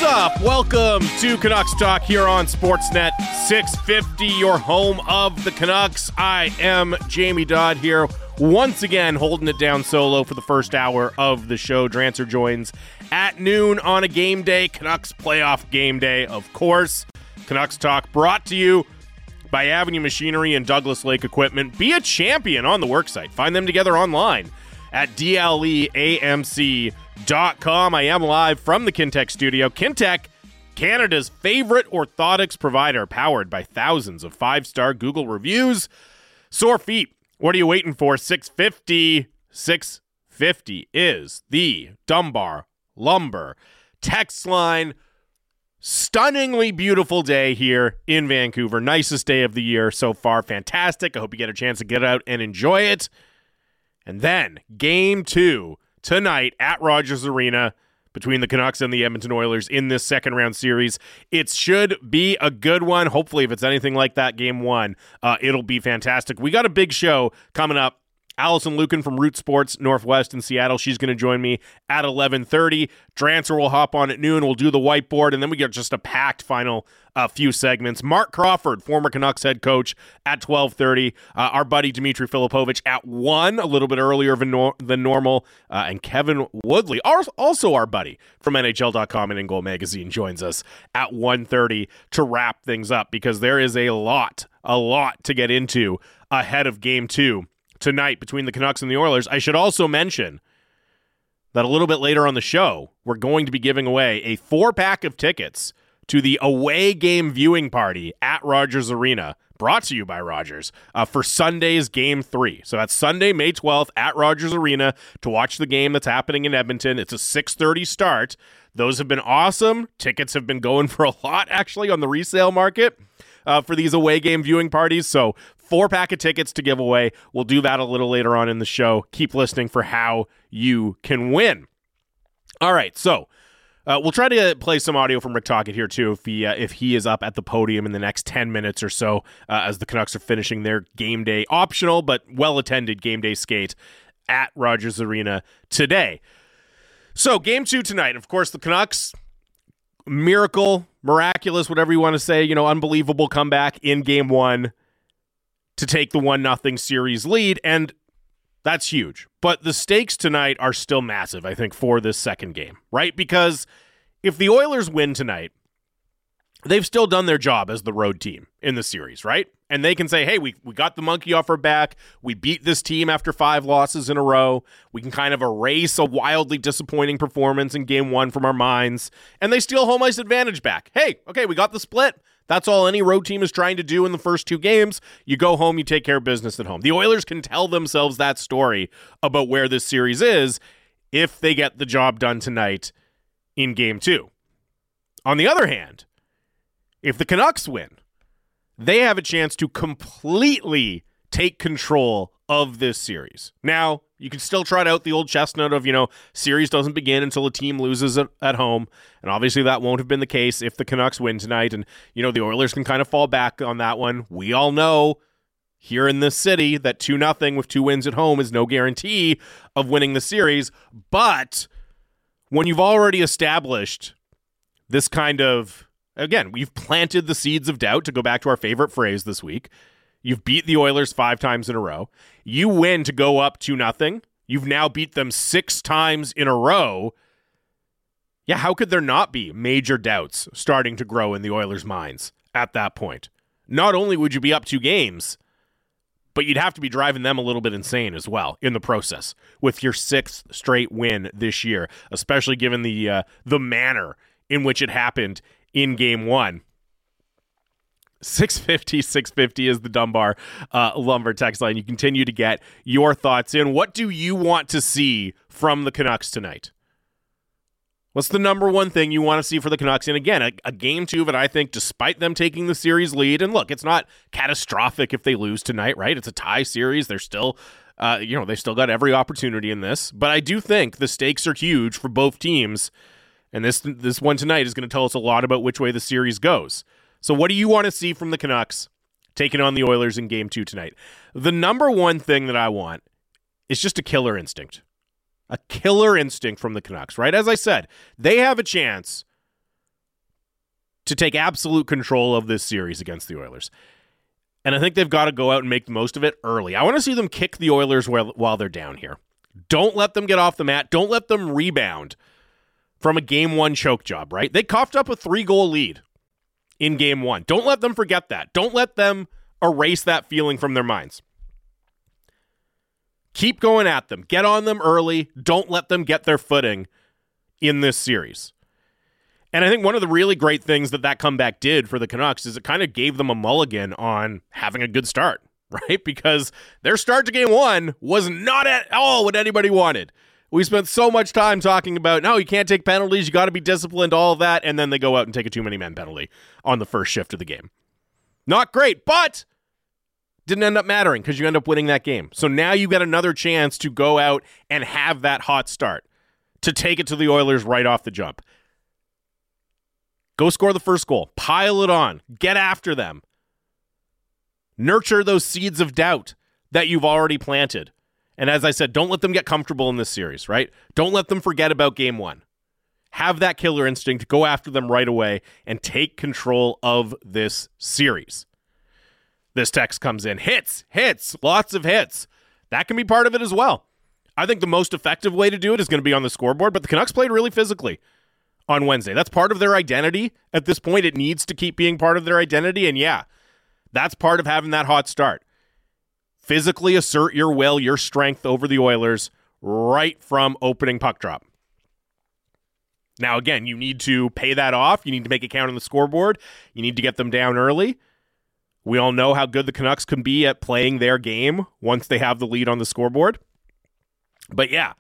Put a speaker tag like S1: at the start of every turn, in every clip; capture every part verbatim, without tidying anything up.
S1: What's up? Welcome to Canucks Talk here on Sportsnet six fifty, your home of the Canucks. I am Jamie Dodd here, once again holding it down solo for the first hour of the show. Drancer joins at noon on a game day, Canucks playoff game day, of course. Canucks Talk brought to you by Avenue Machinery and Douglas Lake Equipment. Be a champion on the worksite. Find them together online at D L E A M C dot com. I am live from the Kintec studio. Kintec, Canada's favorite orthotics provider, powered by thousands of five-star Google reviews. Sore feet, what are you waiting for? six fifty. six fifty is the Dunbar Lumber text line. Stunningly beautiful day here in Vancouver. Nicest day of the year so far. Fantastic. I hope you get a chance to get out and enjoy it. And then game two tonight at Rogers Arena between the Canucks and the Edmonton Oilers in this second round series. It should be a good one. Hopefully, if it's anything like that game one, uh, it'll be fantastic. We got a big show coming up. Allison Lucan from Root Sports Northwest in Seattle. She's going to join me at eleven thirty. Drancer will hop on at noon. We'll do the whiteboard, and then we get just a packed final uh, few segments. Mark Crawford, former Canucks head coach, at twelve thirty. Uh, our buddy Dmitry Filipovich at one, a little bit earlier than, nor- than normal. Uh, and Kevin Woodley, also our buddy from N H L dot com and In Goal Magazine, joins us at one thirty to wrap things up, because there is a lot, a lot to get into ahead of game two tonight between the Canucks and the Oilers. I should also mention that a little bit later on the show, we're going to be giving away a four-pack of tickets to the away game viewing party at Rogers Arena, brought to you by Rogers, uh, for Sunday's game three. So that's Sunday, May twelfth at Rogers Arena to watch the game that's happening in Edmonton. It's a six thirty start. Those have been awesome. Tickets have been going for a lot, actually, on the resale market uh, for these away game viewing parties. So four pack of tickets to give away. We'll do that a little later on in the show. Keep listening for how you can win. All right, so uh, we'll try to play some audio from Rick Tocchet here too, if he uh, if he is up at the podium in the next ten minutes or so, uh, as the Canucks are finishing their game day optional but well attended game day skate at Rogers Arena today. So game two tonight, of course, the Canucks, miracle, miraculous, whatever you want to say, you know, unbelievable comeback in game one to take the one nothing series lead, and that's huge. But the stakes tonight are still massive, I think, for this second game, right? Because if the Oilers win tonight, they've still done their job as the road team in the series, right? And they can say, hey, we, we got the monkey off our back. We beat this team after five losses in a row. We can kind of erase a wildly disappointing performance in game one from our minds. And they steal home ice advantage back. Hey, okay, we got the split. That's all any road team is trying to do in the first two games. You go home, you take care of business at home. The Oilers can tell themselves that story about where this series is if they get the job done tonight in game two. On the other hand, if the Canucks win, they have a chance to completely take control of this series. Now, you can still trot out the old chestnut of, you know, series doesn't begin until a team loses at, at home. And obviously that won't have been the case if the Canucks win tonight. And, you know, the Oilers can kind of fall back on that one. We all know here in this city that two nothing with two wins at home is no guarantee of winning the series. But when you've already established this kind of, again, we've planted the seeds of doubt, to go back to our favorite phrase this week. You've beat the Oilers five times in a row. You win to go up two nothing. You've now beat them six times in a row. Yeah, how could there not be major doubts starting to grow in the Oilers' minds at that point? Not only would you be up two games, but you'd have to be driving them a little bit insane as well in the process with your sixth straight win this year, especially given the uh, the manner in which it happened in game one. six fifty, six fifty is the Dunbar uh, Lumber text line. You continue to get your thoughts in. What do you want to see from the Canucks tonight? What's the number one thing you want to see for the Canucks? And again, a, a game two that I think, despite them taking the series lead, and look, it's not catastrophic if they lose tonight, right? It's a tie series. They're still, uh, you know, they still got every opportunity in this. But I do think the stakes are huge for both teams. And this this one tonight is going to tell us a lot about which way the series goes. So what do you want to see from the Canucks taking on the Oilers in game two tonight? The number one thing that I want is just a killer instinct. A killer instinct from the Canucks, right? As I said, they have a chance to take absolute control of this series against the Oilers. And I think they've got to go out and make the most of it early. I want to see them kick the Oilers while, while they're down here. Don't let them get off the mat. Don't let them rebound from a game one choke job, right? They coughed up a three-goal lead in game one. Don't let them forget that. Don't let them erase that feeling from their minds. Keep going at them. Get on them early. Don't let them get their footing in this series. And I think one of the really great things that that comeback did for the Canucks is it kind of gave them a mulligan on having a good start, right? Because their start to game one was not at all what anybody wanted. We spent so much time talking about, no, you can't take penalties, you got to be disciplined, all of that, and then they go out and take a too-many-men penalty on the first shift of the game. Not great, but didn't end up mattering because you end up winning that game. So now you got another chance to go out and have that hot start, to take it to the Oilers right off the jump. Go score the first goal. Pile it on. Get after them. Nurture those seeds of doubt that you've already planted. And as I said, don't let them get comfortable in this series, right? Don't let them forget about game one. Have that killer instinct. Go after them right away and take control of this series. This text comes in. Hits, hits, lots of hits. That can be part of it as well. I think the most effective way to do it is going to be on the scoreboard, but the Canucks played really physically on Wednesday. That's part of their identity. At this point, it needs to keep being part of their identity. And yeah, that's part of having that hot start. Physically assert your will, your strength over the Oilers right from opening puck drop. Now, again, you need to pay that off. You need to make it count on the scoreboard. You need to get them down early. We all know how good the Canucks can be at playing their game once they have the lead on the scoreboard. But yeah,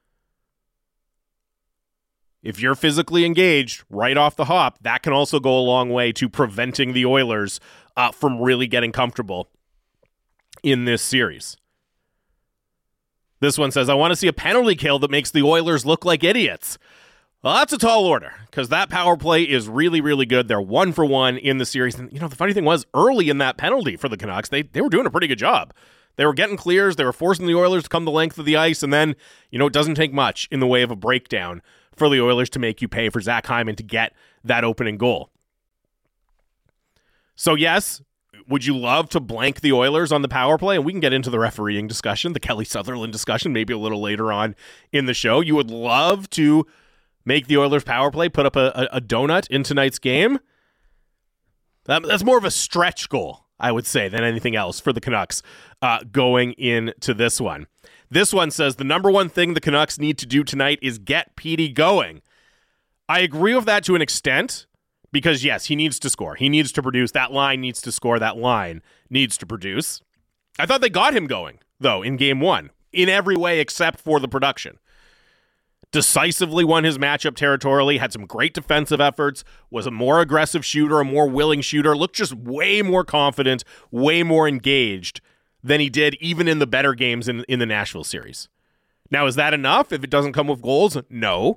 S1: if you're physically engaged right off the hop, that can also go a long way to preventing the Oilers uh, from really getting comfortable in this series. This one says, I want to see a penalty kill that makes the Oilers look like idiots. Well, that's a tall order because that power play is really, really good. They're one for one in the series. And, you know, the funny thing was early in that penalty for the Canucks, they, they were doing a pretty good job. They were getting clears. They were forcing the Oilers to come the length of the ice. And then, you know, it doesn't take much in the way of a breakdown for the Oilers to make you pay for Zach Hyman to get that opening goal. So, yes, would you love to blank the Oilers on the power play? And we can get into the refereeing discussion, the Kelly Sutherland discussion, maybe a little later on in the show. You would love to make the Oilers power play, put up a, a, a donut in tonight's game. That, that's more of a stretch goal, I would say, than anything else for the Canucks uh, going into this one. This one says, the number one thing the Canucks need to do tonight is get Petey going. I agree with that to an extent, because yes, he needs to score. He needs to produce. That line needs to score. That line needs to produce. I thought they got him going, though, in game one, in every way except for the production. Decisively won his matchup territorially, had some great defensive efforts, was a more aggressive shooter, a more willing shooter, looked just way more confident, way more engaged than he did even in the better games in, in the Nashville series. Now, is that enough if it doesn't come with goals? No.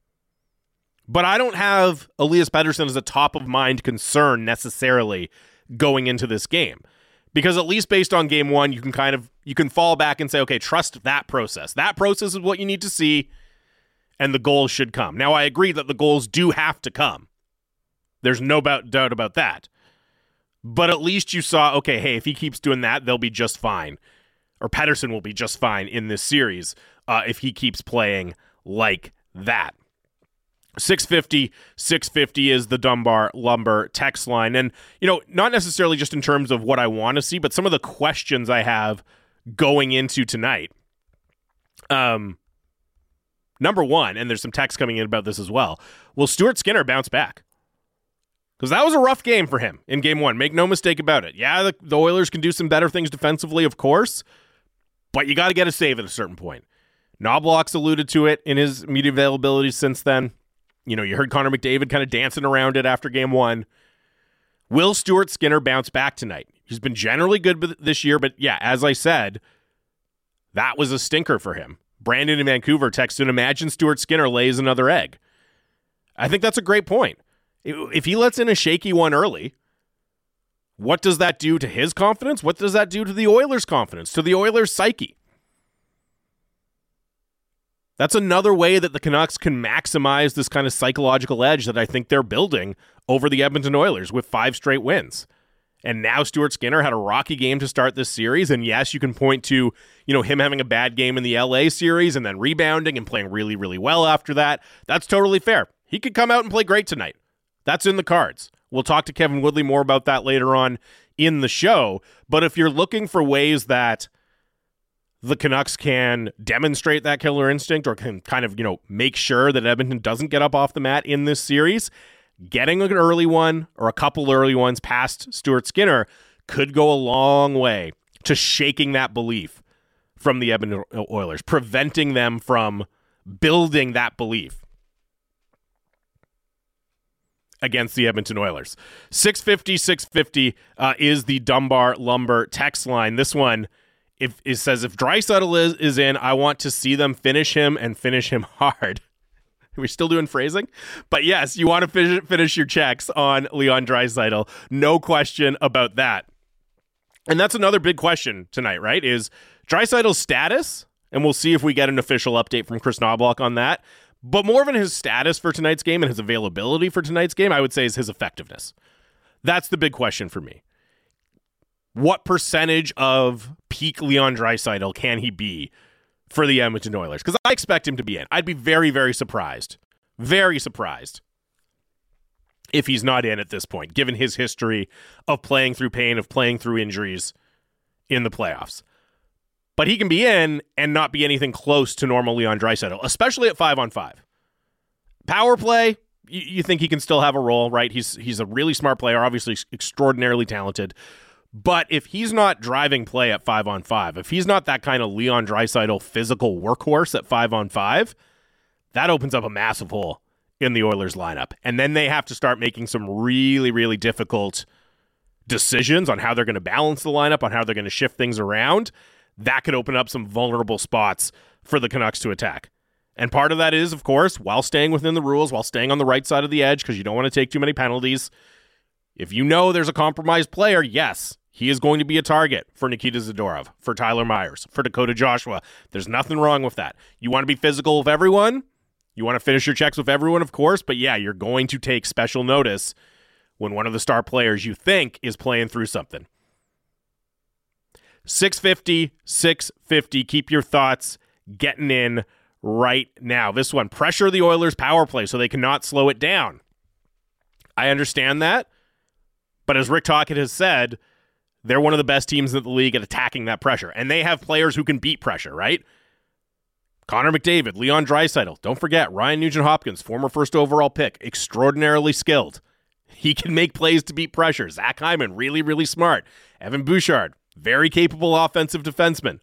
S1: But I don't have Elias Pettersson as a top-of-mind concern necessarily going into this game. Because at least based on game one, you can kind of, you can fall back and say, okay, trust that process. That process is what you need to see, and the goals should come. Now, I agree that the goals do have to come. There's no doubt about that. But at least you saw, okay, hey, if he keeps doing that, they'll be just fine. Or Pettersson will be just fine in this series uh, if he keeps playing like that. six fifty, six fifty is the Dunbar Lumber text line. And, you know, not necessarily just in terms of what I want to see, but some of the questions I have going into tonight. Um, number one, and there's some text coming in about this as well, will Stuart Skinner bounce back? Because that was a rough game for him in game one. Make no mistake about it. Yeah, the, the Oilers can do some better things defensively, of course, but you got to get a save at a certain point. Knobloch's alluded to it in his media availability since then. You know, you heard Connor McDavid kind of dancing around it after game one. Will Stuart Skinner bounce back tonight? He's been generally good this year, but yeah, as I said, that was a stinker for him. Brandon in Vancouver texted, imagine Stuart Skinner lays another egg. I think that's a great point. If he lets in a shaky one early, what does that do to his confidence? What does that do to the Oilers' confidence, to the Oilers' psyche? That's another way that the Canucks can maximize this kind of psychological edge that I think they're building over the Edmonton Oilers with five straight wins. And now Stuart Skinner had a rocky game to start this series. And yes, you can point to, you know, him having a bad game in the L A series and then rebounding and playing really, really well after that. That's totally fair. He could come out and play great tonight. That's in the cards. We'll talk to Kevin Woodley more about that later on in the show. But if you're looking for ways that the Canucks can demonstrate that killer instinct or can kind of, you know, make sure that Edmonton doesn't get up off the mat in this series, getting an early one or a couple early ones past Stuart Skinner could go a long way to shaking that belief from the Edmonton Oilers, preventing them from building that belief against the Edmonton Oilers. six fifty, six fifty uh, is the Dunbar Lumber text line. This one, if it says, if Draisaitl is, is in, I want to see them finish him and finish him hard. We're still doing phrasing? But yes, you want to finish, finish your checks on Leon Draisaitl. No question about that. And that's another big question tonight, right? Is Draisaitl's status, and we'll see if we get an official update from Chris Knoblauch on that. But more than his status for tonight's game and his availability for tonight's game, I would say is his effectiveness. That's the big question for me. What percentage of peak Leon Draisaitl can he be for the Edmonton Oilers? Because I expect him to be in. I'd be very, very surprised. Very surprised if he's not in at this point, given his history of playing through pain, of playing through injuries in the playoffs. But he can be in and not be anything close to normal Leon Draisaitl, especially at five on five. Power play, you, you think he can still have a role, right? He's he's a really smart player, obviously extraordinarily talented. But if he's not driving play at five on five, if he's not that kind of Leon Draisaitl physical workhorse at five on five, that opens up a massive hole in the Oilers lineup. And then they have to start making some really, really difficult decisions on how they're going to balance the lineup, on how they're going to shift things around. That could open up some vulnerable spots for the Canucks to attack. And part of that is, of course, while staying within the rules, while staying on the right side of the edge, because you don't want to take too many penalties. If you know there's a compromised player, yes, he is going to be a target for Nikita Zadorov, for Tyler Myers, for Dakota Joshua. There's nothing wrong with that. You want to be physical with everyone. You want to finish your checks with everyone, of course. But yeah, you're going to take special notice when one of the star players you think is playing through something. six fifty, six fifty. Keep your thoughts getting in right now. This one, pressure the Oilers' power play so they cannot slow it down. I understand that. But as Rick Tocchet has said, they're one of the best teams in the league at attacking that pressure. And they have players who can beat pressure, right? Connor McDavid, Leon Draisaitl. Don't forget, Ryan Nugent-Hopkins, former first overall pick, extraordinarily skilled. He can make plays to beat pressure. Zach Hyman, really, really smart. Evan Bouchard, very capable offensive defenseman.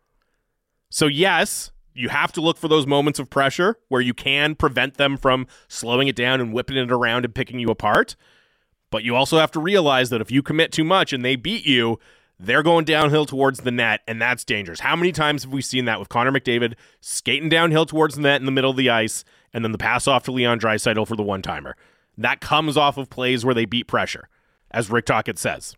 S1: So yes, you have to look for those moments of pressure where you can prevent them from slowing it down and whipping it around and picking you apart. But you also have to realize that if you commit too much and they beat you, they're going downhill towards the net, and that's dangerous. How many times have we seen that with Connor McDavid skating downhill towards the net in the middle of the ice, and then the pass off to Leon Draisaitl for the one-timer? That comes off of plays where they beat pressure, as Rick Tocchet says.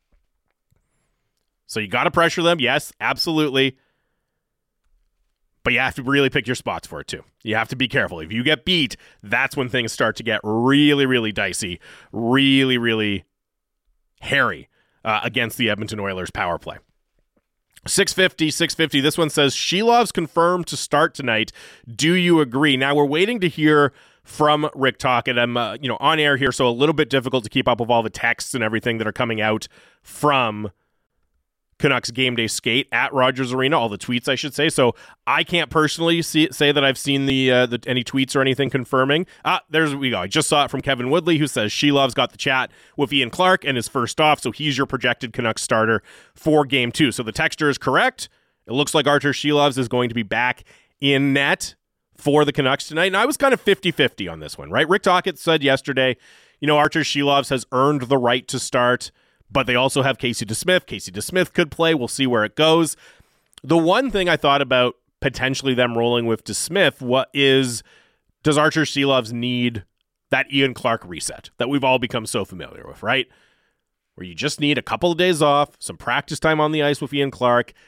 S1: So you got to pressure them, yes, absolutely. But you have to really pick your spots for it, too. You have to be careful. If you get beat, that's when things start to get really, really dicey, really, really hairy uh, against the Edmonton Oilers power play. six fifty, six fifty. This one says, Shilov's confirmed to start tonight. Do you agree? Now, we're waiting to hear from Rick Tocchet. I'm uh, you know, on air here, so a little bit difficult to keep up with all the texts and everything that are coming out from Canucks Game Day Skate at Rogers Arena, all the tweets, I should say. So I can't personally see, say that I've seen the, uh, the any tweets or anything confirming. Ah, there's we go. I just saw it from Kevin Woodley, who says Shilov's got the chat with Ian Clark and is first off, so he's your projected Canucks starter for Game two. So the texter is correct. It looks like Artur Shilovs is going to be back in net for the Canucks tonight. And I was kind of fifty-fifty on this one, right? Rick Tocchet said yesterday, you know, Artur Shilovs has earned the right to start, but they also have Casey DeSmith. Casey DeSmith could play. We'll see where it goes. The one thing I thought about potentially them rolling with DeSmith what is, does Artur Shilovs need that Ian Clark reset that we've all become so familiar with, right? Where you just need a couple of days off, some practice time on the ice with Ian Clark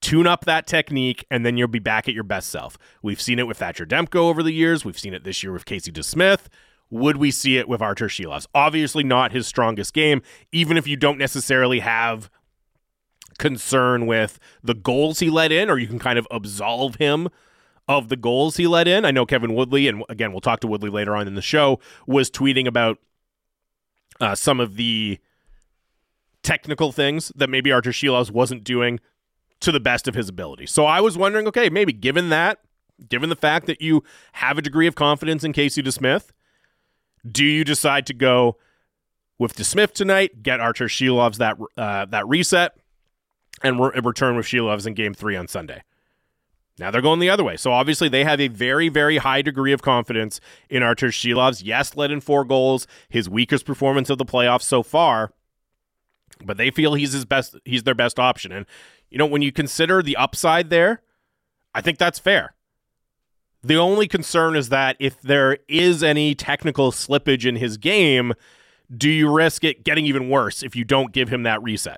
S1: tune up that technique, and then you'll be back at your best self. We've seen it with Thatcher Demko over the years. We've seen it this year with Casey DeSmith. Would we see it with Artur Silovs? Obviously not his strongest game, even if you don't necessarily have concern with the goals he let in, or you can kind of absolve him of the goals he let in. I know Kevin Woodley, and again, we'll talk to Woodley later on in the show, was tweeting about uh, some of the technical things that maybe Artur Silovs wasn't doing to the best of his ability. So I was wondering, okay, maybe given that, given the fact that you have a degree of confidence in Casey DeSmith, do you decide to go with DeSmith tonight, get Artur Silovs that uh, that reset, and re- return with Silovs in game three on Sunday? Now they're going the other way. So obviously they have a very, very high degree of confidence in Artur Silovs. Yes, led in four goals, his weakest performance of the playoffs so far, but they feel he's his best. He's their best option. And, you know, when you consider the upside there, I think that's fair. The only concern is that if there is any technical slippage in his game, do you risk it getting even worse if you don't give him that reset?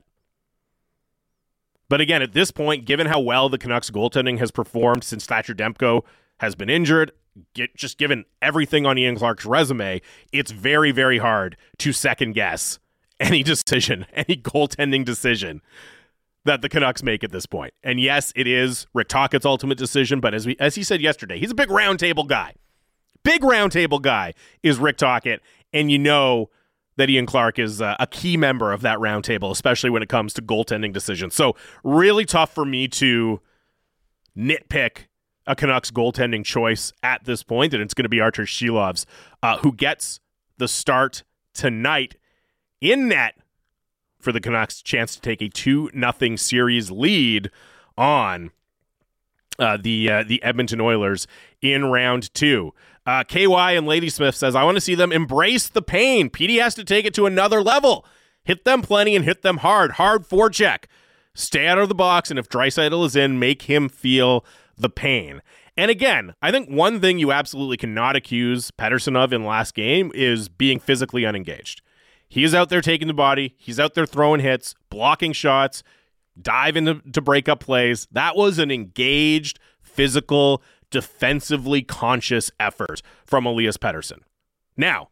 S1: But again, at this point, given how well the Canucks goaltending has performed since Thatcher Demko has been injured, get, just given everything on Ian Clark's resume, it's very, very hard to second guess any decision, any goaltending decision that the Canucks make at this point. And yes, it is Rick Tocchet's ultimate decision, but as we as he said yesterday, he's a big roundtable guy. Big roundtable guy is Rick Tocchet, and you know that Ian Clark is uh, a key member of that roundtable, especially when it comes to goaltending decisions. So really tough for me to nitpick a Canucks goaltending choice at this point, and it's going to be Artur Silovs, uh, who gets the start tonight in net for the Canucks' chance to take a two nothing series lead on uh, the uh, the Edmonton Oilers in round two. Uh, K Y and Ladysmith says, I want to see them embrace the pain. Petey has to take it to another level. Hit them plenty and hit them hard. Hard forecheck. Stay out of the box, and if Draisaitl is in, make him feel the pain. And again, I think one thing you absolutely cannot accuse Pettersson of in last game is being physically unengaged. He is out there taking the body. He's out there throwing hits, blocking shots, diving to, to break up plays. That was an engaged, physical, defensively conscious effort from Elias Pettersson. Now,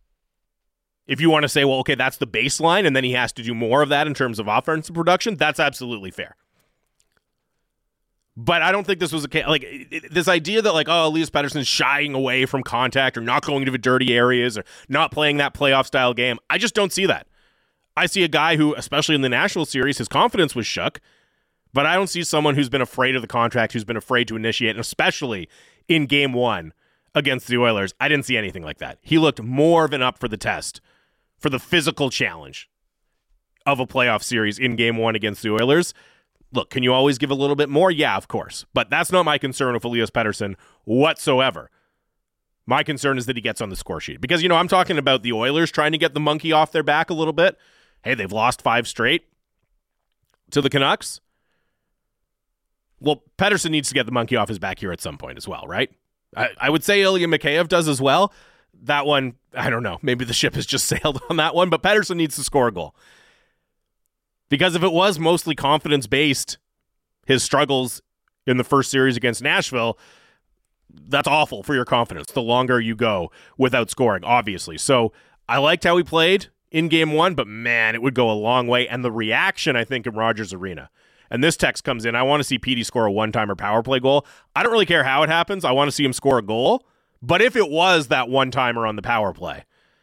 S1: if you want to say, well, okay, that's the baseline, and then he has to do more of that in terms of offensive production, that's absolutely fair. But I don't think this was a case, like, it, this idea that, like, oh, Elias Pettersson's shying away from contact or not going to the dirty areas or not playing that playoff-style game, I just don't see that. I see a guy who, especially in the National Series, his confidence was shook, but I don't see someone who's been afraid of the contract, who's been afraid to initiate, and especially in game one against the Oilers. I didn't see anything like that. He looked more than up for the test, for the physical challenge of a playoff series in game one against the Oilers. Look, can you always give a little bit more? Yeah, of course. But that's not my concern with Elias Pettersson whatsoever. My concern is that he gets on the score sheet. Because, you know, I'm talking about the Oilers trying to get the monkey off their back a little bit. Hey, they've lost five straight to the Canucks. Well, Pettersson needs to get the monkey off his back here at some point as well, right? I, I would say Ilya Mikheyev does as well. That one, I don't know. Maybe the ship has just sailed on that one, but Pettersson needs to score a goal. Because if it was mostly confidence-based, his struggles in the first series against Nashville, that's awful for your confidence the longer you go without scoring, obviously. So I liked how he played in game one, but man, it would go a long way. And the reaction, I think, in Rogers Arena. And this text comes in, I want to see Petey score a one-timer power play goal. I don't really care how it happens. I want to see him score a goal. But if it was that one-timer on the power play,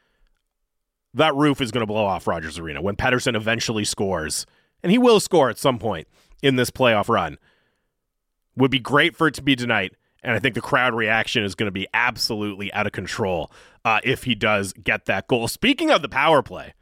S1: that roof is going to blow off Rogers Arena when Pettersson eventually scores. And he will score at some point in this playoff run. Would be great for it to be tonight. And I think the crowd reaction is going to be absolutely out of control uh, if he does get that goal. Speaking of the power play.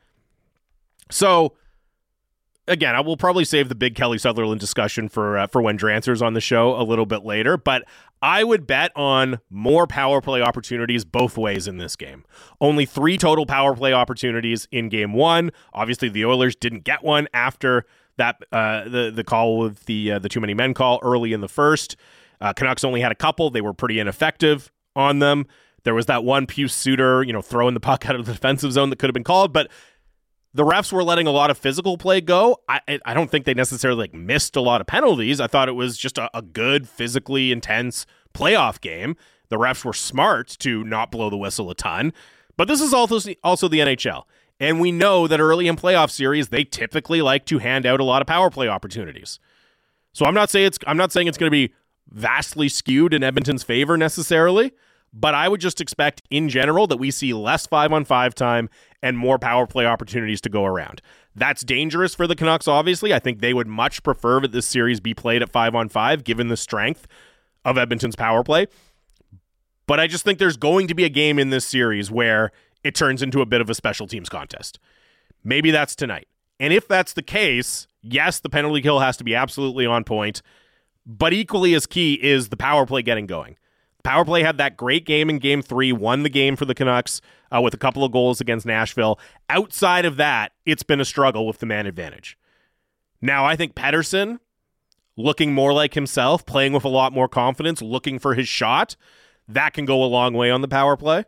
S1: So, again, I will probably save the big Kelly Sutherland discussion for uh, for when Drancer's on the show a little bit later, but I would bet on more power play opportunities both ways in this game. Only three total power play opportunities in game one. Obviously, the Oilers didn't get one after that uh, the the call with the uh, the too many men call early in the first. Uh, Canucks only had a couple. They were pretty ineffective on them. There was that one Pius Suter, you know, throwing the puck out of the defensive zone that could have been called, but The refs were letting a lot of physical play go. I I don't think they necessarily like missed a lot of penalties. I thought it was just a, a good, physically intense playoff game. The refs were smart to not blow the whistle a ton. But this is also, also the N H L. And we know that early in playoff series, they typically like to hand out a lot of power play opportunities. So I'm not saying it's I'm not saying it's going to be vastly skewed in Edmonton's favor necessarily, but I would just expect in general that we see less five-on-five time and more power play opportunities to go around. That's dangerous for the Canucks, obviously. I think they would much prefer that this series be played at five-on-five, given the strength of Edmonton's power play. But I just think there's going to be a game in this series where it turns into a bit of a special teams contest. Maybe that's tonight. And if that's the case, yes, the penalty kill has to be absolutely on point, but equally as key is the power play getting going. Power play had that great game in game three, won the game for the Canucks uh, with a couple of goals against Nashville. Outside of that, it's been a struggle with the man advantage. Now, I think Pettersson, looking more like himself, playing with a lot more confidence, looking for his shot, that can go a long way on the power play.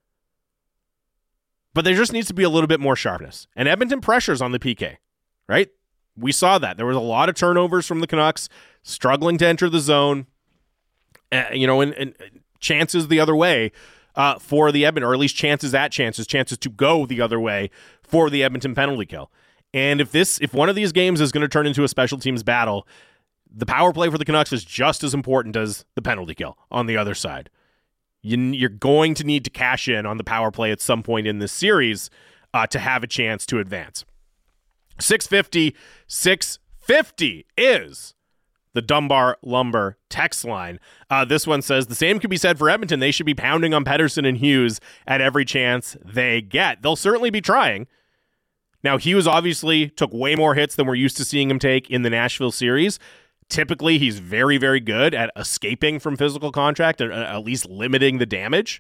S1: But there just needs to be a little bit more sharpness. And Edmonton pressures on the P K, right? We saw that. There was a lot of turnovers from the Canucks, struggling to enter the zone. Uh, you know, and, and chances the other way uh, for the Edmonton, or at least chances at chances, chances to go the other way for the Edmonton penalty kill. And if this, if one of these games is going to turn into a special teams battle, the power play for the Canucks is just as important as the penalty kill on the other side. You, you're going to need to cash in on the power play at some point in this series uh, to have a chance to advance. six fifty, six fifty is the Dunbar Lumber text line. Uh, this one says, the same could be said for Edmonton. They should be pounding on Pettersson and Hughes at every chance they get. They'll certainly be trying. Now, Hughes obviously took way more hits than we're used to seeing him take in the Nashville series. Typically, he's very, very good at escaping from physical contact and at least limiting the damage.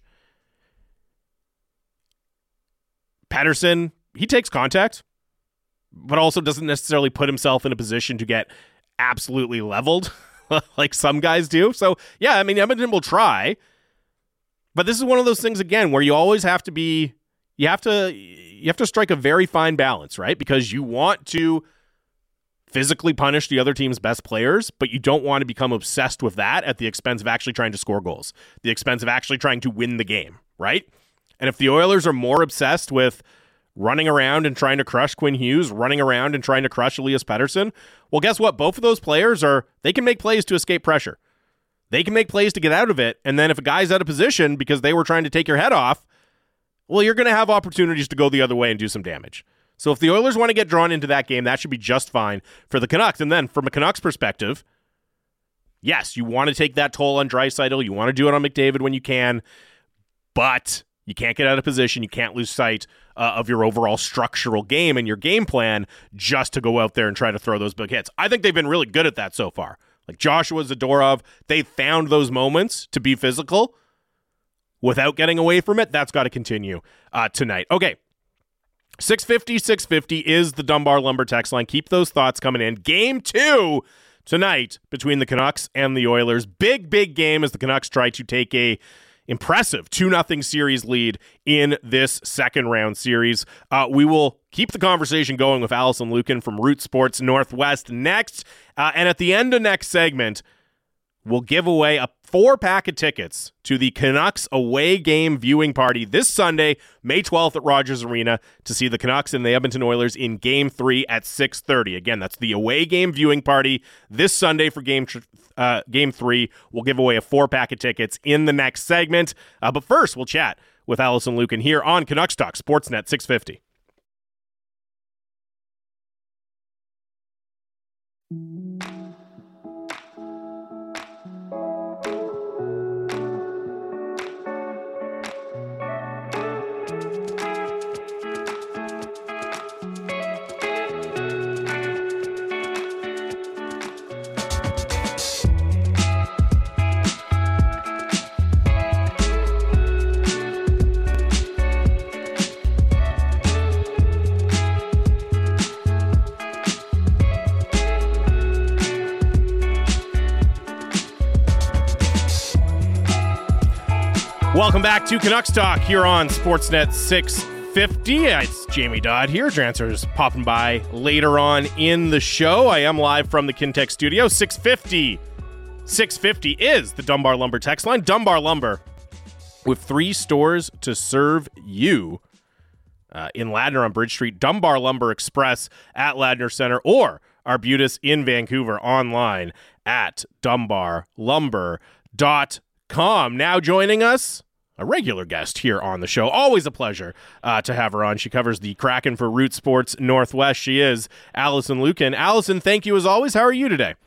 S1: Pettersson, he takes contact, but also doesn't necessarily put himself in a position to get absolutely leveled like some guys do. So, yeah, I mean, Edmonton will try, but this is one of those things, again, where you always have to be, you have to, you have to strike a very fine balance, right? Because you want to physically punish the other team's best players, but you don't want to become obsessed with that at the expense of actually trying to score goals, the expense of actually trying to win the game, right? And if the Oilers are more obsessed with running around and trying to crush Quinn Hughes, running around and trying to crush Elias Pettersson, well, guess what? Both of those players are, they can make plays to escape pressure. They can make plays to get out of it, and then if a guy's out of position because they were trying to take your head off, well, you're going to have opportunities to go the other way and do some damage. So if the Oilers want to get drawn into that game, that should be just fine for the Canucks. And then from a Canucks perspective, yes, you want to take that toll on Draisaitl. You want to do it on McDavid when you can, but you can't get out of position. You can't lose sight uh, of your overall structural game and your game plan just to go out there and try to throw those big hits. I think they've been really good at that so far. Like Joshua Zadorov, they found those moments to be physical without getting away from it. That's got to continue uh, tonight. Okay. six fifty, six fifty is the Dunbar Lumber text line. Keep those thoughts coming in. Game two tonight between the Canucks and the Oilers. Big, big game as the Canucks try to take a impressive two nothing series lead in this second round series. Uh, we will keep the conversation going with Allison Lukin from Root Sports Northwest next. Uh, and at the end of next segment, we'll give away a four pack of tickets to the Canucks away game viewing party this Sunday, May twelfth at Rogers Arena to see the Canucks and the Edmonton Oilers in game three at six thirty. Again, that's the away game viewing party this Sunday for game tr- uh, game three. We'll give away a four pack of tickets in the next segment. Uh, but first, we'll chat with Allison Lukin here on Canucks Talk Sportsnet six fifty. Welcome back to Canucks Talk here on Sportsnet six fifty. It's Jamie Dodd here. Transfers popping by later on in the show. I am live from the Kintec studio. six fifty. six fifty is the Dunbar Lumber text line. Dunbar Lumber, with three stores to serve you uh, in Ladner on Bridge Street, Dunbar Lumber Express at Ladner Center, or Arbutus in Vancouver online at dunbar lumber dot com. Now joining us, a regular guest here on the show. Always a pleasure uh, to have her on. She covers the Kraken for Root Sports Northwest. She is Allison Lucan. Allison, thank you as always. How are you today?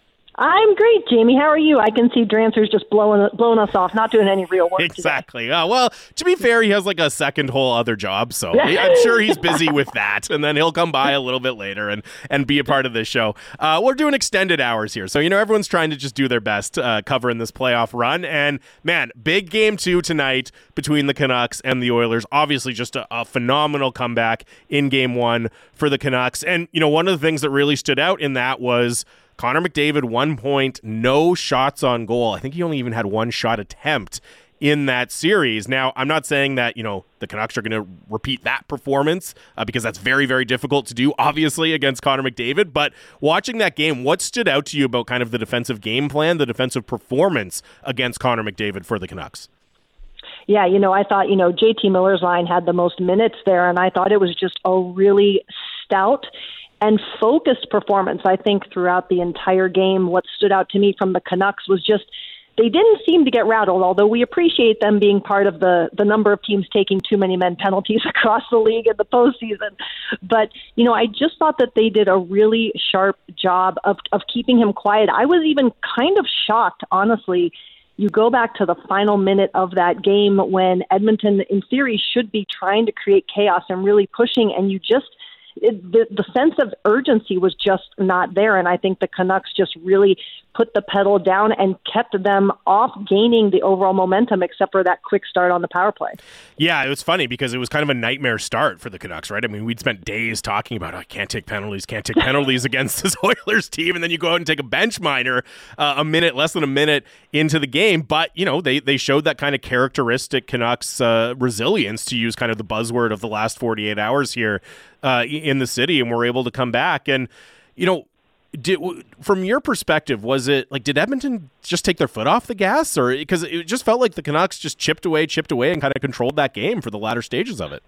S2: I'm great, Jamie. How are you? I can see Drancer's just blowing blowing us off, not doing any real work
S1: Exactly. Uh, well, to be fair, he has like a second whole other job, so I'm sure he's busy with that, and then he'll come by a little bit later and, and be a part of this show. Uh, we're doing extended hours here, so, you know, everyone's trying to just do their best uh, covering this playoff run, and, man, big game two tonight between the Canucks and the Oilers. Obviously just a, a phenomenal comeback in game one for the Canucks, and, you know, one of the things that really stood out in that was Connor McDavid, one point, no shots on goal. I think he only even had one shot attempt in that series. Now, I'm not saying that, you know, the Canucks are going to repeat that performance uh, because that's very, very difficult to do, obviously, against Connor McDavid. But watching that game, what stood out to you about kind of the defensive game plan, the defensive performance against Connor McDavid for the Canucks?
S2: Yeah, you know, I thought, you know, J T Miller's line had the most minutes there, and I thought it was just a really stout and focused performance. I think throughout the entire game, what stood out to me from the Canucks was just they didn't seem to get rattled, although we appreciate them being part of the, the number of teams taking too many men penalties across the league in the postseason. But, you know, I just thought that they did a really sharp job of, of keeping him quiet. I was even kind of shocked, honestly. You go back to the final minute of that game when Edmonton, in theory, should be trying to create chaos and really pushing, and you just It, the, the sense of urgency was just not there, and I think the Canucks just really put the pedal down and kept them off gaining the overall momentum, except for that quick start on the power play.
S1: Yeah, it was funny because it was kind of a nightmare start for the Canucks, right? I mean, we'd spent days talking about, oh, I can't take penalties, can't take penalties against this Oilers team, and then you go out and take a bench minor uh, a minute, less than a minute into the game, but, you know, they, they showed that kind of characteristic Canucks uh, resilience, to use kind of the buzzword of the last forty-eight hours here uh, in the city, and were able to come back. And, you know, Did, from your perspective, was it like, did Edmonton just take their foot off the gas, or because it just felt like the Canucks just chipped away, chipped away, and kind of controlled that game for the latter stages of it?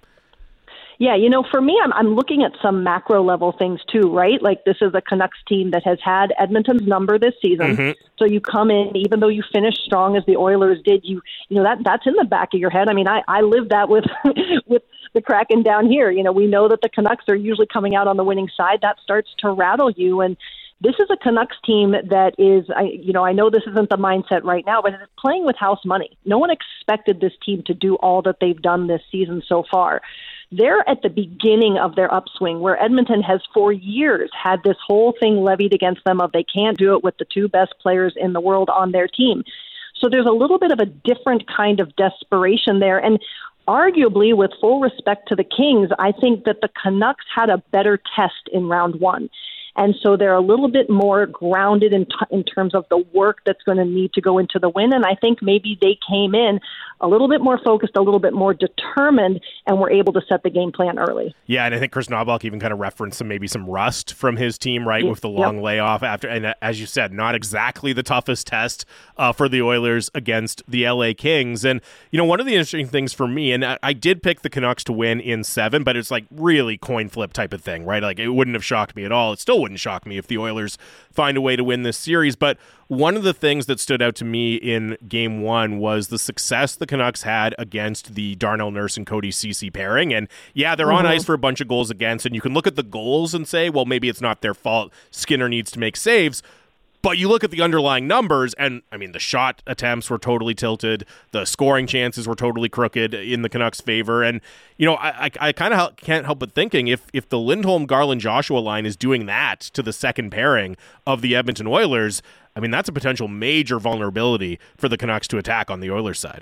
S2: Yeah, you know, for me, I'm I'm looking at some macro level things too, right? Like, this is a Canucks team that has had Edmonton's number this season. Mm-hmm. So you come in, even though you finish strong as the Oilers did, you you know that that's in the back of your head. I mean, I I lived that with with. the Kraken down here. You know, we know that the Canucks are usually coming out on the winning side. That starts to rattle you. And this is a Canucks team that is, I, you know, I know this isn't the mindset right now, but it's playing with house money. No one expected this team to do all that they've done this season so far. They're at the beginning of their upswing, where Edmonton has for years had this whole thing levied against them of they can't do it with the two best players in the world on their team. So there's a little bit of a different kind of desperation there. And arguably, with full respect to the Kings, I think that the Canucks had a better test in round one. And so they're a little bit more grounded in, t- in terms of the work that's going to need to go into the win. And I think maybe they came in a little bit more focused, a little bit more determined, and were able to set the game plan early.
S1: Yeah, and I think Chris Knoblauch even kind of referenced some maybe some rust from his team, right, with the long yep. layoff after. And as you said, not exactly the toughest test uh, for the Oilers against the L A Kings. And, you know, one of the interesting things for me, and I, I did pick the Canucks to win in seven, but it's like really coin flip type of thing, right? Like, it wouldn't have shocked me at all. It still wouldn't shock me if the Oilers find a way to win this series. But one of the things that stood out to me in game one was the success the Canucks had against the Darnell Nurse and Cody Ceci pairing. And yeah, they're mm-hmm. on ice for a bunch of goals against, and you can look at the goals and say, well, maybe it's not their fault. Skinner needs to make saves. But you look at the underlying numbers, and, I mean, the shot attempts were totally tilted. The scoring chances were totally crooked in the Canucks' favor. And, you know, I I, I kind of can't help but thinking if, if the Lindholm, Garland, Joshua line is doing that to the second pairing of the Edmonton Oilers, I mean, that's a potential major vulnerability for the Canucks to attack on the Oilers' side.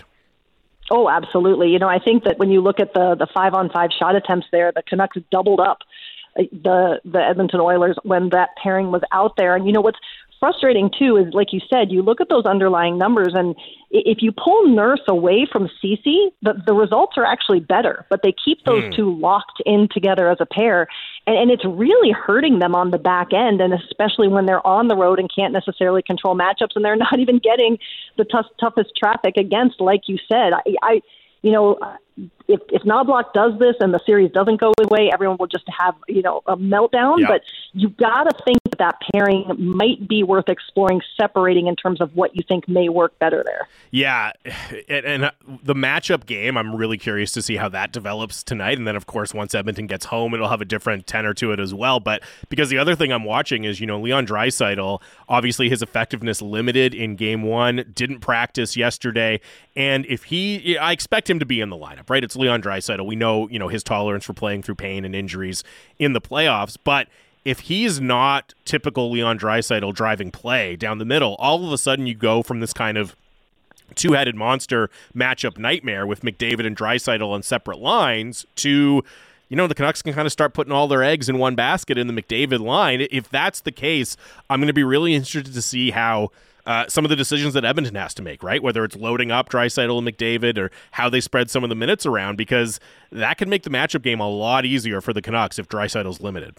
S2: Oh, absolutely. You know, I think that when you look at the the five-on-five shot attempts there, the Canucks doubled up the the Edmonton Oilers when that pairing was out there. And, you know, what's frustrating, too, is like you said, you look at those underlying numbers, and if you pull Nurse away from Ceci, the, the results are actually better, but they keep those mm. two locked in together as a pair, and, and it's really hurting them on the back end, and especially when they're on the road and can't necessarily control matchups, and they're not even getting the tough, toughest traffic against, like you said. I, I you know, if if Knoblauch does this and the series doesn't go his way, everyone will just have, you know, a meltdown. Yep. But you got to think that that pairing might be worth exploring, separating in terms of what you think may work better there.
S1: Yeah, and, and the matchup game, I'm really curious to see how that develops tonight. And then, of course, once Edmonton gets home, it'll have a different tenor to it as well. But because the other thing I'm watching is, you know, Leon Draisaitl, obviously his effectiveness limited in game one, didn't practice yesterday. And if he, I expect him to be in the lineup, right? It's Leon Draisaitl. We know, you know, his tolerance for playing through pain and injuries in the playoffs. But if he's not typical Leon Draisaitl driving play down the middle, all of a sudden you go from this kind of two-headed monster matchup nightmare with McDavid and Draisaitl on separate lines to, you know, the Canucks can kind of start putting all their eggs in one basket in the McDavid line. If that's the case, I'm going to be really interested to see how Uh, some of the decisions that Edmonton has to make, right? Whether it's loading up Draisaitl and McDavid or how they spread some of the minutes around, because that could make the matchup game a lot easier for the Canucks if Draisaitl's limited.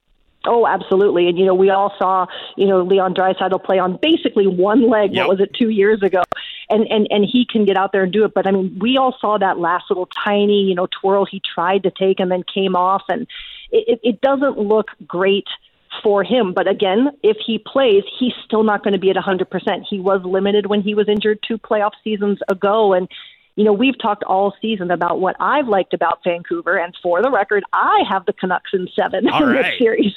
S2: Oh, absolutely. And, you know, we all saw, you know, Leon Draisaitl play on basically one leg, yep. what was it, two years ago. And, and, and he can get out there and do it. But, I mean, we all saw that last little tiny, you know, twirl he tried to take and then came off. And it, it doesn't look great for him. But again, if he plays, he's still not going to be at one hundred percent. He was limited when he was injured two playoff seasons ago. And, you know, we've talked all season about what I've liked about Vancouver. And for the record, I have the Canucks in seven
S1: all
S2: in
S1: right.
S2: this series.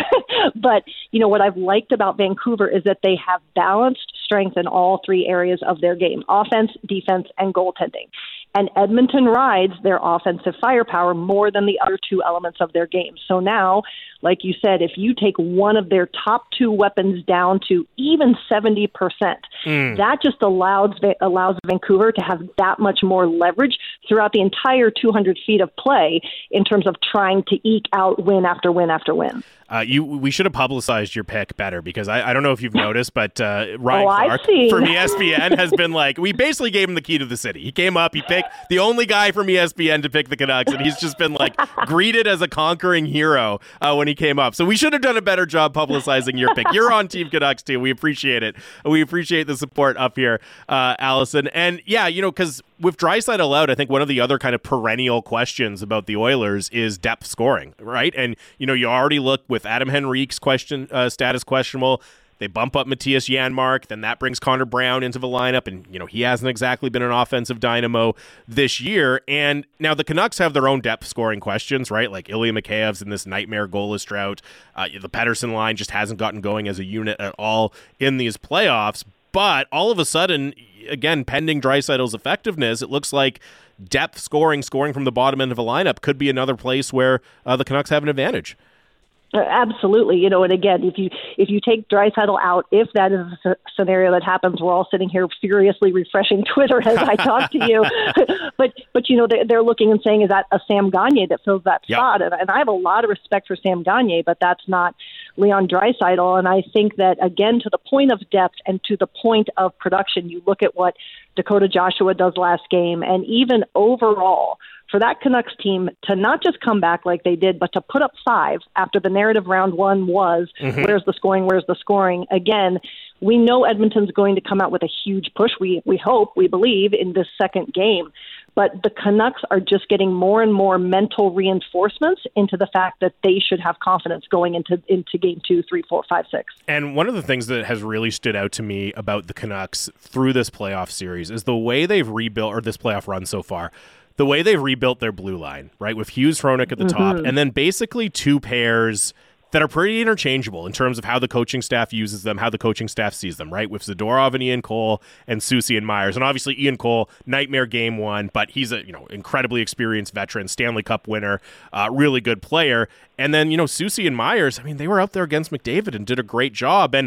S2: But, you know, what I've liked about Vancouver is that they have balanced strength in all three areas of their game: offense, defense, and goaltending. And Edmonton rides their offensive firepower more than the other two elements of their game. So now, like you said, if you take one of their top two weapons down to even seventy percent, mm. that just allows allows Vancouver to have that much more leverage throughout the entire two hundred feet of play in terms of trying to eke out win after win after win.
S1: Uh, you, we should have publicized your pick better, because I, I don't know if you've noticed, but uh, Ryan
S2: oh,
S1: Clark from E S P N has been like, we basically gave him the key to the city. He came up, he picked the only guy from E S P N to pick the Canucks, and he's just been like greeted as a conquering hero uh, when he came up. So we should have done a better job publicizing your pick. You're on Team Canucks too. We appreciate it. We appreciate the support up here, uh, Allison. And yeah, you know, because with Draisaitl out, I think one of the other kind of perennial questions about the Oilers is depth scoring, right? And, you know, you already look with Adam Henrique's question, uh, status questionable. They bump up Matthias Janmark, then that brings Connor Brown into the lineup, and, you know, he hasn't exactly been an offensive dynamo this year. And now the Canucks have their own depth scoring questions, right? Like Ilya Mikheyev's in this nightmare goalless drought. Uh, the Pettersson line just hasn't gotten going as a unit at all in these playoffs. But all of a sudden, again, pending Draisaitl's effectiveness, it looks like depth scoring, scoring from the bottom end of a lineup could be another place where uh, the Canucks have an advantage.
S2: Absolutely. You know, and again, if you if you take Draisaitl out, if that is a scenario that happens, we're all sitting here furiously refreshing Twitter as I talk to you. but, but you know, they're, they're looking and saying, is that a Sam Gagner that fills that
S1: yep.
S2: spot? And, and I have a lot of respect for Sam Gagner, but that's not Leon Draisaitl. And I think that, again, to the point of depth and to the point of production, you look at what Dakota Joshua does last game, and even overall, for that Canucks team to not just come back like they did, but to put up five after the narrative round one was, mm-hmm. where's the scoring, where's the scoring? Again, we know Edmonton's going to come out with a huge push, we we hope, we believe, in this second game. But the Canucks are just getting more and more mental reinforcements into the fact that they should have confidence going into, into game two, three, four, five, six.
S1: And one of the things that has really stood out to me about the Canucks through this playoff series is the way they've rebuilt, or this playoff run so far, the way they've rebuilt their blue line, right? With Hughes, Hronek at the mm-hmm. top, and then basically two pairs that are pretty interchangeable in terms of how the coaching staff uses them, how the coaching staff sees them, right? With Zadorov and Ian Cole and Soucy and Myers. And obviously Ian Cole, nightmare game one, but he's a, you know, incredibly experienced veteran, Stanley Cup winner, uh, really good player. And then, you know, Soucy and Myers, I mean, they were out there against McDavid and did a great job. And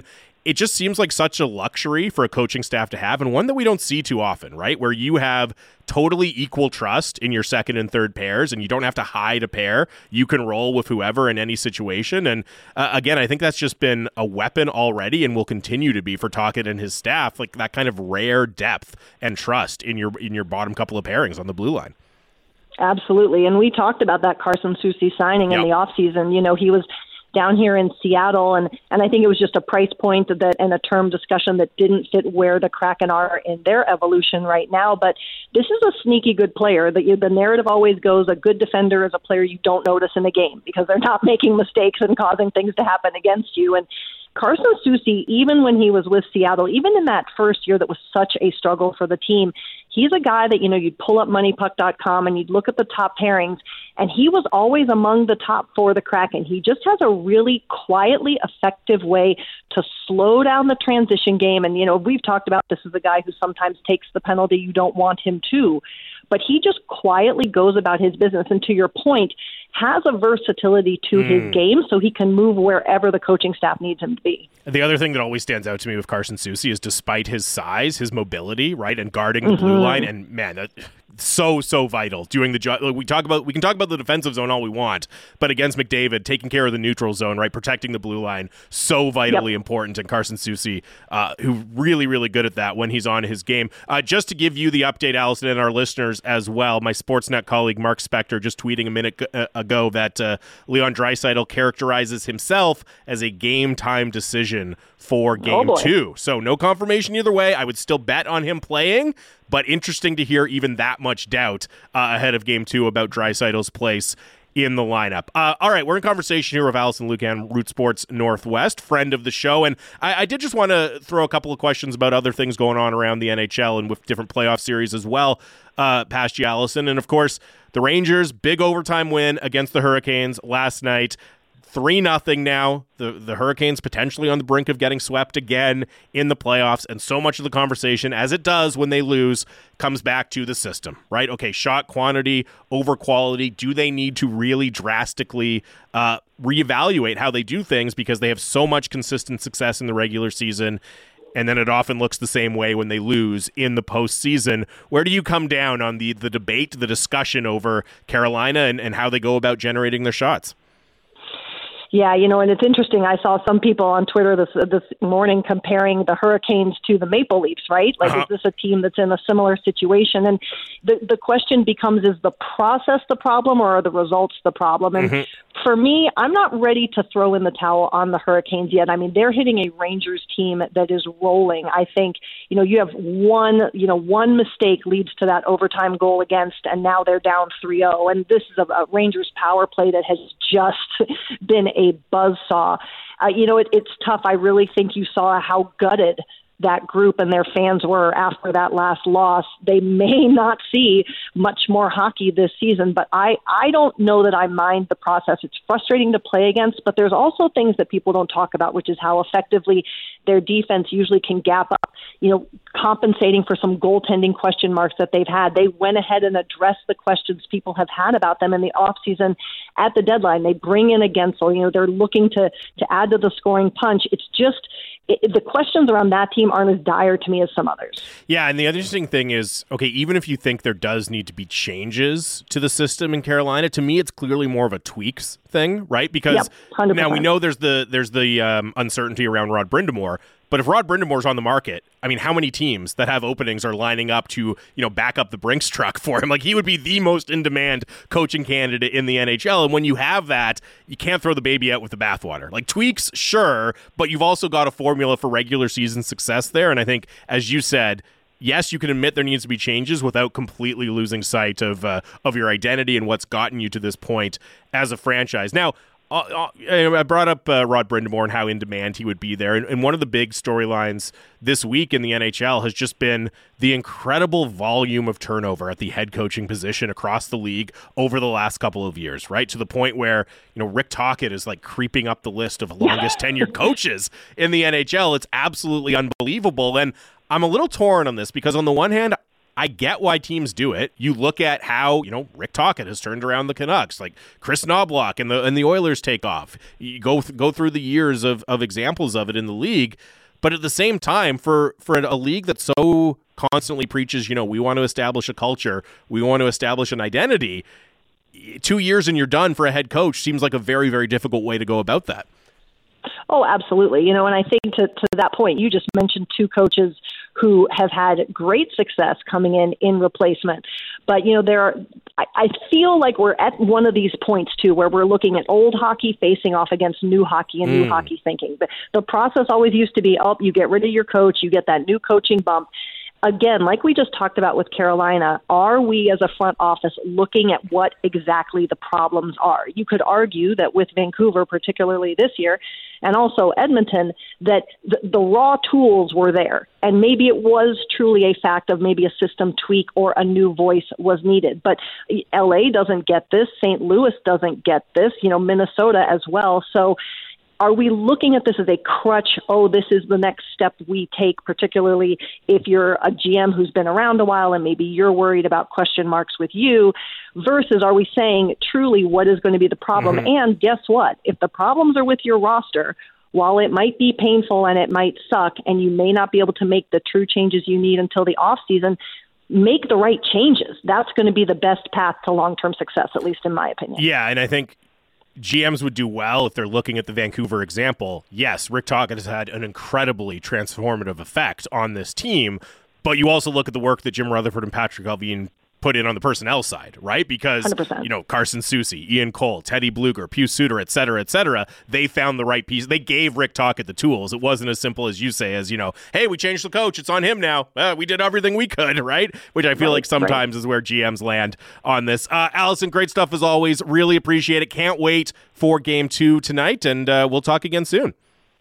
S1: it just seems like such a luxury for a coaching staff to have, and one that we don't see too often, right? Where you have totally equal trust in your second and third pairs, and you don't have to hide a pair. You can roll with whoever in any situation. And uh, again, I think that's just been a weapon already and will continue to be for Tocchet and his staff, like that kind of rare depth and trust in your in your bottom couple of pairings on the blue line.
S2: Absolutely. And we talked about that Carson Soucy signing yep. in the offseason. You know, he was down here in Seattle, and, and I think it was just a price point that and a term discussion that didn't fit where the Kraken are in their evolution right now. But this is a sneaky good player. That you, the narrative always goes, a good defender is a player you don't notice in a game because they're not making mistakes and causing things to happen against you. And Carson Soucy, even when he was with Seattle, even in that first year that was such a struggle for the team, he's a guy that, you know, you'd pull up money puck dot com and you'd look at the top pairings, and he was always among the top for the Kraken. He just has a really quietly effective way to slow down the transition game. And, you know, we've talked about this as a guy who sometimes takes the penalty you don't want him to, but he just quietly goes about his business. And to your point, has a versatility to mm. his game so he can move wherever the coaching staff needs him to be.
S1: The other thing that always stands out to me with Carson Soucy is despite his size, his mobility, right, and guarding the
S2: mm-hmm.
S1: blue line, and man, that so so vital doing the job. We talk about we can talk about the defensive zone all we want, but against McDavid, taking care of the neutral zone, right, protecting the blue line, so vitally yep. important. And Carson Soucy, uh, who really really good at that when he's on his game. Uh, just to give you the update, Allison, and our listeners as well, my Sportsnet colleague Mark Spector just tweeting a minute ago that uh, Leon Draisaitl characterizes himself as a game time decision for game
S2: oh
S1: two. So no confirmation either way. I would still bet on him playing, but interesting to hear even that much doubt uh, ahead of game two about Draisaitl's place in the lineup. Uh, all right, we're in conversation here with Allison Lukan, Root Sports Northwest, friend of the show, and I, I did just want to throw a couple of questions about other things going on around the N H L and with different playoff series as well uh, past you, Allison. And of course, the Rangers, big overtime win against the Hurricanes last night. three nothing now. The the Hurricanes potentially on the brink of getting swept again in the playoffs, and so much of the conversation, as it does when they lose, comes back to the system, right? Okay, shot quantity over quality. Do they need to really drastically uh, reevaluate how they do things because they have so much consistent success in the regular season, and then it often looks the same way when they lose in the postseason? Where do you come down on the, the debate, the discussion over Carolina and, and how they go about generating their shots?
S2: Yeah, you know, and it's interesting. I saw some people on Twitter this this morning comparing the Hurricanes to the Maple Leafs, right? Like, uh-huh. is this a team that's in a similar situation? And the the question becomes, is the process the problem or are the results the problem? And mm-hmm. for me, I'm not ready to throw in the towel on the Hurricanes yet. I mean, they're hitting a Rangers team that is rolling. I think, you know, you have one, you know, one mistake leads to that overtime goal against, and now they're down three oh. And this is a, a Rangers power play that has just been a a buzzsaw. Uh, you know, it, it's tough. I really think you saw how gutted that group and their fans were after that last loss. They may not see much more hockey this season, but I, I don't know that I mind the process. It's frustrating to play against, but there's also things that people don't talk about, which is how effectively their defense usually can gap up, you know, compensating for some goaltending question marks that they've had. They went ahead and addressed the questions people have had about them in the offseason at the deadline. They bring in a Gensel, you know, they're looking to, to add to the scoring punch. It's just, It, the questions around that team aren't as dire to me as some others.
S1: Yeah, and the interesting thing is, okay, even if you think there does need to be changes to the system in Carolina, to me it's clearly more of a tweaks thing, right? Because
S2: yep, one hundred percent.
S1: Now we know there's the there's the um, uncertainty around Rod Brind'Amour, but if Rod Brind'Amour's on the market, I mean, how many teams that have openings are lining up to, you know, back up the Brinks truck for him? Like, he would be the most in-demand coaching candidate in the N H L, and when you have that, you can't throw the baby out with the bathwater. Like, tweaks, sure, but you've also got a formula for regular season success there, and I think, as you said, yes, you can admit there needs to be changes without completely losing sight of uh, of your identity and what's gotten you to this point as a franchise. Now, Uh, uh, I brought up uh, Rod Brind'Amour and how in demand he would be there. And, and one of the big storylines this week in the N H L has just been the incredible volume of turnover at the head coaching position across the league over the last couple of years, right? To the point where, you know, Rick Tocchet is like creeping up the list of longest tenured coaches in the N H L. It's absolutely unbelievable. And I'm a little torn on this because on the one hand, I get why teams do it. You look at how, you know, Rick Tocchet has turned around the Canucks, like Chris Knobloch and the and the Oilers take off. You go th- go through the years of, of examples of it in the league. But at the same time, for, for a league that so constantly preaches, you know, we want to establish a culture, we want to establish an identity, two years and you're done for a head coach seems like a very, very difficult way to go about that.
S2: Oh, absolutely. You know, and I think to, to that point, you just mentioned two coaches who have had great success coming in in replacement. But, you know, there are, I, I feel like we're at one of these points, too, where we're looking at old hockey facing off against new hockey and mm. new hockey thinking. But the process always used to be, oh, you get rid of your coach, you get that new coaching bump. Again, like we just talked about with Carolina, are we as a front office looking at what exactly the problems are? You could argue that with Vancouver, particularly this year, and also Edmonton, that the, the raw tools were there. And maybe it was truly a fact of maybe a system tweak or a new voice was needed. But L A doesn't get this. Saint Louis doesn't get this. You know, Minnesota as well. So are we looking at this as a crutch? Oh, this is the next step we take, particularly if you're a G M who's been around a while and maybe you're worried about question marks with you, versus are we saying truly what is going to be the problem? Mm-hmm. And guess what? If the problems are with your roster, while it might be painful and it might suck and you may not be able to make the true changes you need until the off season, make the right changes. That's going to be the best path to long-term success, at least in my opinion.
S1: Yeah, and I think G Ms would do well if they're looking at the Vancouver example. Yes, Rick Tocchet has had an incredibly transformative effect on this team, but you also look at the work that Jim Rutherford and Patrick Allvin put in on the personnel side, right? Because, one hundred percent. You know, Carson Soucy, Ian Cole, Teddy Bluger, Pius Suter, et cetera, et cetera, they found the right piece. They gave Rick Tocchet the tools. It wasn't as simple as you say, as, you know, hey, we changed the coach, it's on him now. Uh, we did everything we could, right? Which I feel right, like sometimes right. is where G Ms land on this. Uh, Allison, great stuff as always. Really appreciate it. Can't wait for game two tonight, and uh, we'll talk again soon.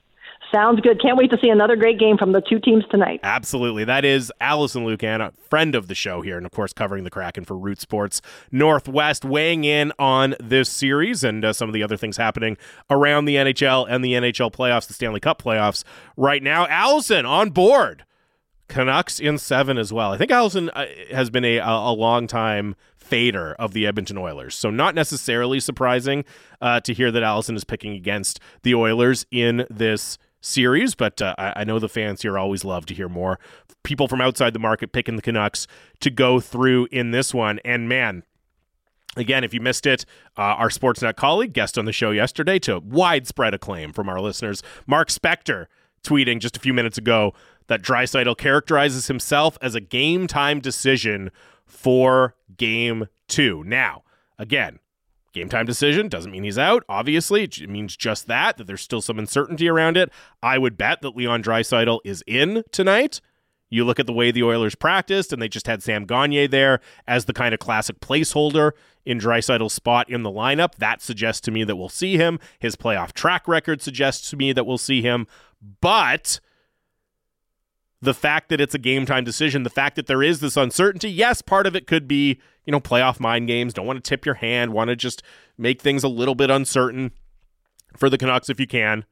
S2: Sounds good. Can't wait to see another great game from the two teams tonight.
S1: Absolutely. That is Allison Lukan, a friend of the show here, and of course covering the Kraken for Root Sports Northwest, weighing in on this series and uh, some of the other things happening around the N H L and the N H L playoffs, the Stanley Cup playoffs right now. Allison on board. Canucks in seven as well. I think Allison uh, has been a, a long time fader of the Edmonton Oilers, so not necessarily surprising uh, to hear that Allison is picking against the Oilers in this series, but uh, I, I know the fans here always love to hear more people from outside the market picking the Canucks to go through in this one. And man, again, if you missed it, uh, our Sportsnet colleague, guest on the show yesterday, to widespread acclaim from our listeners, Mark Spector, tweeting just a few minutes ago that Draisaitl characterizes himself as a game-time decision for game two. Now, again, game-time decision doesn't mean he's out, obviously. It means just that, that there's still some uncertainty around it. I would bet that Leon Draisaitl is in tonight. You look at the way the Oilers practiced, and they just had Sam Gagner there as the kind of classic placeholder in Draisaitl's spot in the lineup. That suggests to me that we'll see him. His playoff track record suggests to me that we'll see him. But the fact that it's a game-time decision, the fact that there is this uncertainty, yes, part of it could be, you know, playoff mind games. Don't want to tip your hand, want to just make things a little bit uncertain for the Canucks if you can.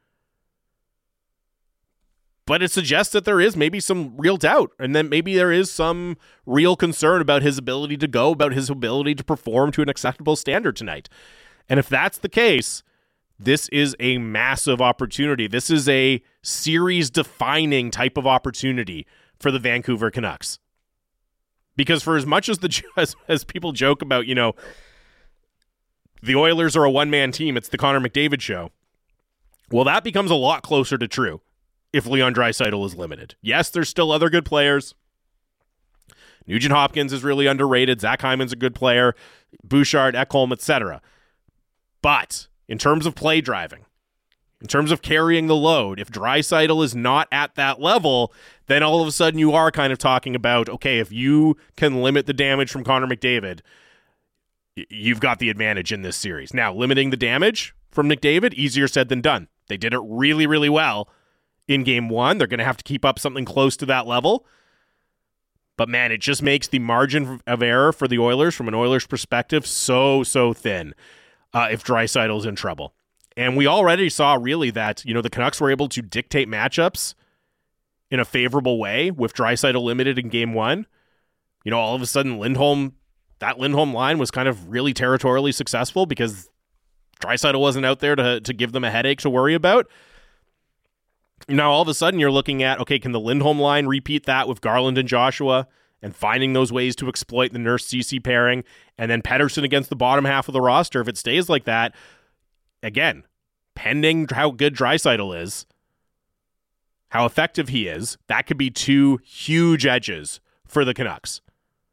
S1: But it suggests that there is maybe some real doubt, and then maybe there is some real concern about his ability to go, about his ability to perform to an acceptable standard tonight. And if that's the case, this is a massive opportunity. This is a series-defining type of opportunity for the Vancouver Canucks. Because for as much as the as, as people joke about, you know, the Oilers are a one-man team, it's the Connor McDavid show, well, that becomes a lot closer to true if Leon Draisaitl is limited. Yes, there's still other good players. Nugent Hopkins is really underrated. Zach Hyman's a good player. Bouchard, Ekholm, et cetera. But in terms of play driving, in terms of carrying the load, if Draisaitl is not at that level, then all of a sudden you are kind of talking about, okay, if you can limit the damage from Connor McDavid, you've got the advantage in this series. Now, limiting the damage from McDavid, easier said than done. They did it really, really well in game one. They're going to have to keep up something close to that level. But man, it just makes the margin of error for the Oilers from an Oilers perspective so, so thin uh, if Draisaitl's in trouble. And we already saw really that, you know, the Canucks were able to dictate matchups in a favorable way with Draisaitl limited in game one. You know, all of a sudden Lindholm, that Lindholm line was kind of really territorially successful because Draisaitl wasn't out there to, to give them a headache to worry about. Now, all of a sudden, you're looking at, okay, can the Lindholm line repeat that with Garland and Joshua and finding those ways to exploit the Nurse-Ceci pairing, and then Pettersson against the bottom half of the roster? If it stays like that, again, pending how good Draisaitl is, how effective he is, that could be two huge edges for the Canucks.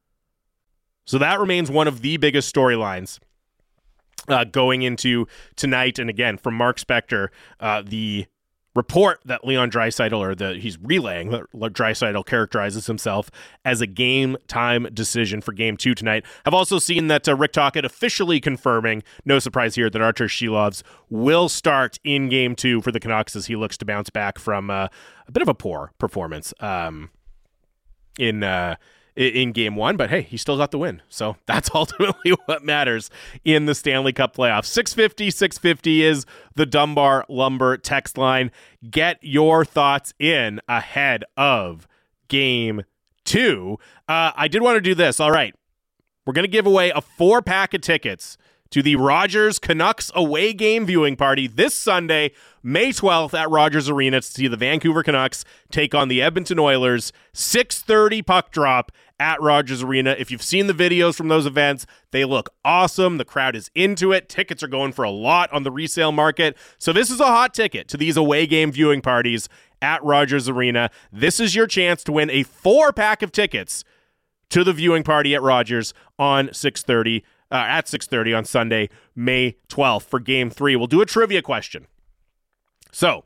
S1: So that remains one of the biggest storylines uh, going into tonight. And again, from Mark Spector, uh, the report that Leon Draisaitl, or the he's relaying that Draisaitl characterizes himself as a game-time decision for Game Two tonight. I've also seen that uh, Rick Tocchet officially confirming, no surprise here, that Artur Silovs will start in Game Two for the Canucks as he looks to bounce back from uh, a bit of a poor performance um, in. Uh, in game one, but hey, he still got the win. So that's ultimately what matters in the Stanley Cup playoffs. six fifty, six fifty is the Dunbar Lumber text line. Get your thoughts in ahead of game two. Uh, I did want to do this. All right. We're going to give away a four pack of tickets to the Rogers Canucks away game viewing party this Sunday, May twelfth at Rogers Arena to see the Vancouver Canucks take on the Edmonton Oilers. six thirty puck drop at Rogers Arena. If you've seen the videos from those events, they look awesome. The crowd is into it. Tickets are going for a lot on the resale market. So this is a hot ticket to these away game viewing parties at Rogers Arena. This is your chance to win a four pack of tickets to the viewing party at Rogers on six thirty. Uh, at six thirty on Sunday, May twelfth for Game three. We'll do a trivia question. So,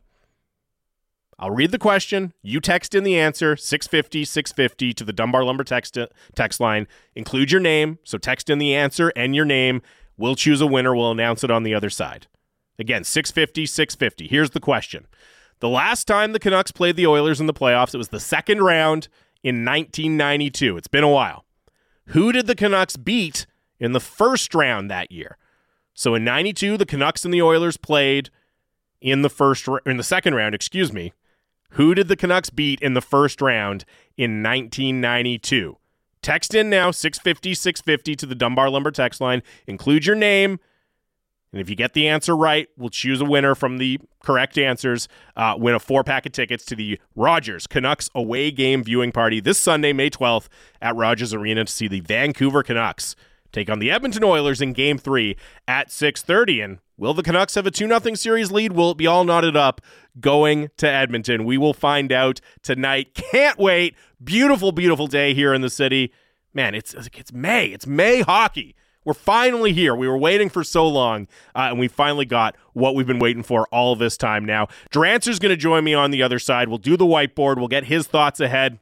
S1: I'll read the question. You text in the answer, six fifty, six fifty to the Dunbar Lumber text, text line. Include your name, so text in the answer and your name. We'll choose a winner. We'll announce it on the other side. Again, six fifty, six fifty. Here's the question. The last time the Canucks played the Oilers in the playoffs, it was the second round in nineteen ninety-two. It's been a while. Who did the Canucks beat in the first round that year? So in ninety-two, the Canucks and the Oilers played in the first in the second round, excuse me. Who did the Canucks beat in the first round in nineteen ninety-two? Text in now, six fifty, six fifty to the Dunbar Lumber text line. Include your name. And if you get the answer right, we'll choose a winner from the correct answers. Uh, win a four-pack of tickets to the Rogers Canucks away game viewing party this Sunday, May twelfth at Rogers Arena to see the Vancouver Canucks take on the Edmonton Oilers in Game three at six thirty. And will the Canucks have a two nothing series lead? Will it be all knotted up going to Edmonton? We will find out tonight. Can't wait. Beautiful, beautiful day here in the city. Man, it's it's May. It's May hockey. We're finally here. We were waiting for so long, uh, and we finally got what we've been waiting for all this time now. Drancer's going to join me on the other side. We'll do the whiteboard. We'll get his thoughts ahead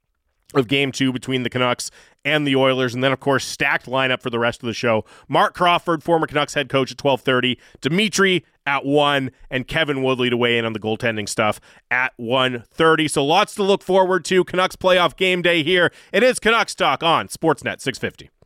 S1: of Game two between the Canucks and the Oilers, and then, of course, stacked lineup for the rest of the show. Mark Crawford, former Canucks head coach, at twelve thirty. Dimitri at one, and Kevin Woodley to weigh in on the goaltending stuff at one thirty. So lots to look forward to. Canucks playoff game day here. It is Canucks Talk on Sportsnet six fifty.